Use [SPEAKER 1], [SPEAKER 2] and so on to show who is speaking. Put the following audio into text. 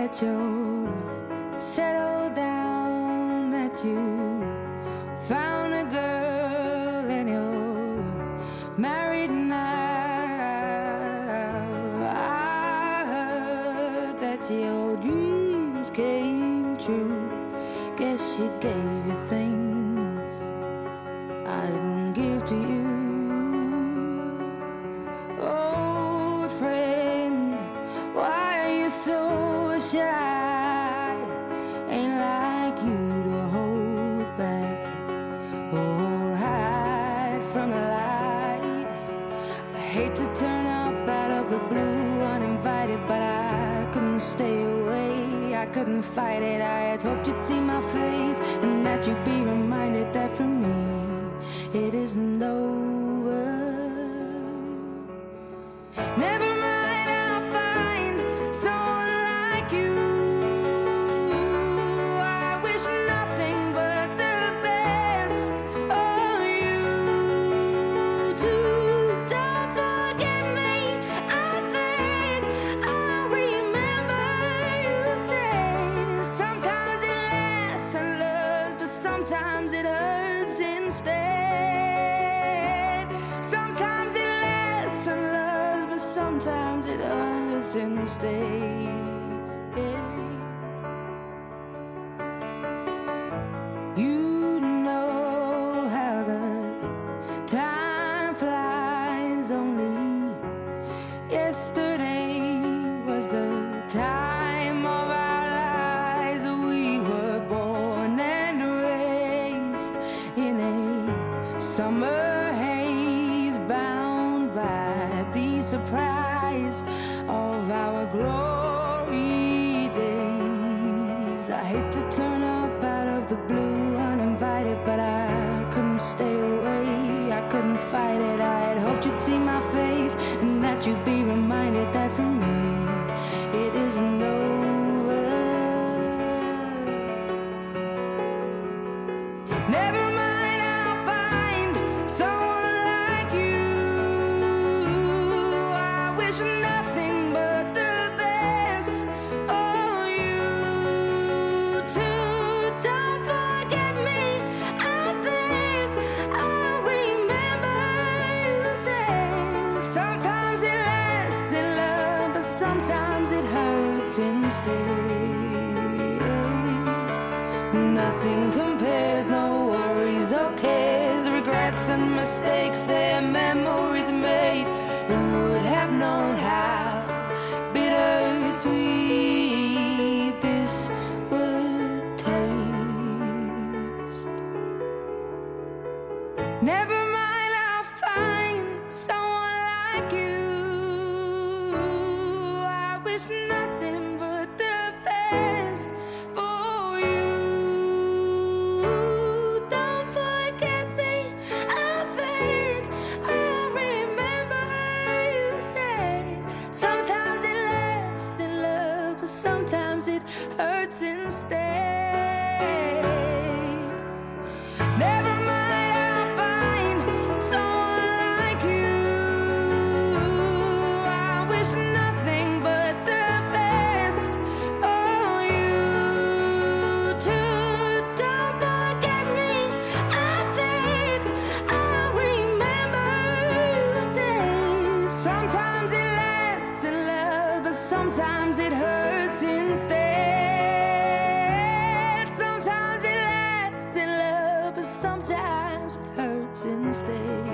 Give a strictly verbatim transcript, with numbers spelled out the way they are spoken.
[SPEAKER 1] that you're settled down, that you found a girl and you're married now. I heard that your dreams came true. Guess she gave you things I didn't give to you. Old friend, why are you so shy? Ain't like you to hold back or hide from the light. I hate to turn up out of the blue uninvited, but I couldn't stay away. I couldn't fight it. I had hoped you'd see my face and that you'd be reminded that for me it isn't over. Never mind, I'll find someone like you. I wish nothing but the best of you too. Don't forget me, I think I'll remember you say sometimes it lasts and loves, but sometimes it hurts instead. Sometimes it lasts and loves, but sometimes it hurts instead. You know how the time flies. Only yesterday was the time of our lives. We were born and raised in a summer haze, bound by the surprise of our glory days. I hate to turn up out of the blue uninvited, but I couldn't stay away. I couldn't fight it. I had hoped you'd see my face and that you'd be reminded that for me it isn't over. Never mind, I'll find someone like you. I wish nothing but the best for you too. Don't forget me, I think I'll remember you say sometimes it lasts in love, but sometimes it hurts instead. Nothing compares, no worries or cares, regrets and mistakes, their memories made. Who would have known how bittersweet this would taste? Never mind, I'll find someone like you. I wish nothing but the best for you. Don't forget me, I think I'll remember you say sometimes it lasts in love, but sometimes it hurts instead. Never mind, I'll find someone like you. I wish nothing but the best for you too. Don't forget me, I think I'll remember you say sometimes it lasts in love, but sometimes it hurts instead. Sometimes it lasts in love, but sometimes it hurts instead.